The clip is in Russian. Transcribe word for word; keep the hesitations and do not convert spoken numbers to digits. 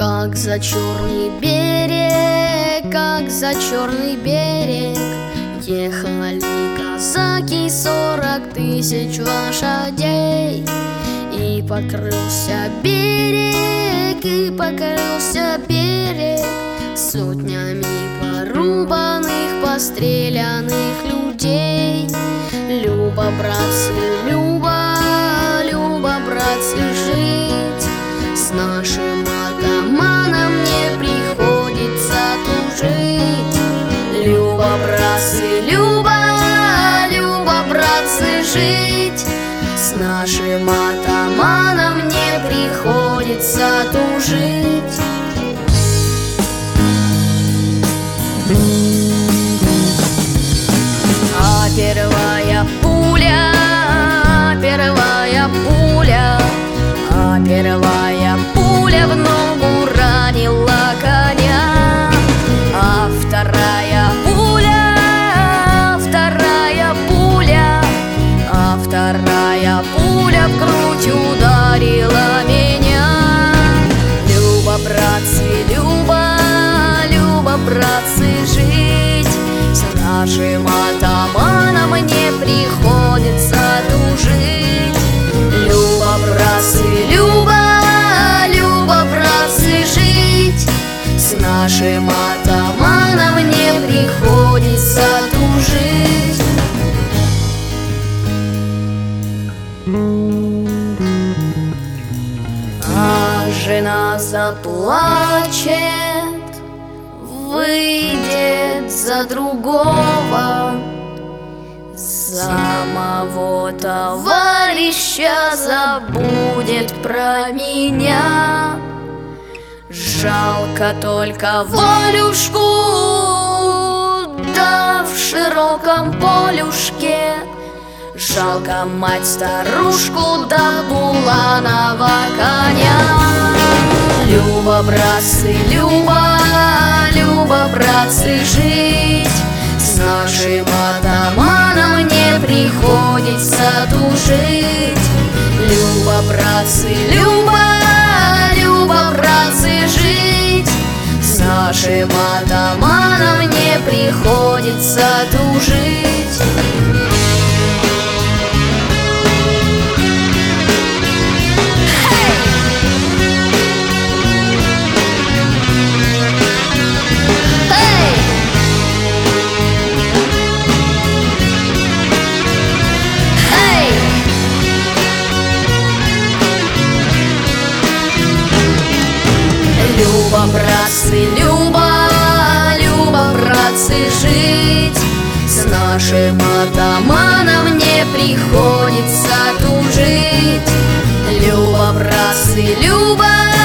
Как за черный берег, как за черный берег ехали казаки сорок тысяч лошадей. И покрылся берег, и покрылся берег сотнями порубанных, пострелянных людей. Люба, братцы, Люба, Люба, братцы, жить с нашим атаманом не приходится тужить. Люба, братцы, Люба, Люба, братцы, жить с нашим атаманом не приходится тужить. А первая пуля, первая пуля, а первая пуля в ногу ранила коня, а вторая пуля, вторая пуля, а вторая пуля в грудь ударила меня. Люба, братцы, Люба, Люба, братцы, жить с нашим атаманом не приходится тужить. Люба, братцы, Люба, Люба, братцы, жить с нашим атаманом не приходится тужить. А жена заплачет, выйдет за другого, самого товарища забудет про меня. Жалко только Валюшку, да в широком полюшке. Жалко мать старушку, да буланого коня. Люба, братцы, Люба, Люба, братцы, жить с нашим атаманом не приходится тужить. Люба, братцы, Люба, Люба, братцы, жить с нашим атаманом не приходится тужить. Люба, братцы, Люба, Люба, братцы, жить с нашим атаманом не приходится тужить. Люба, братцы, Люба,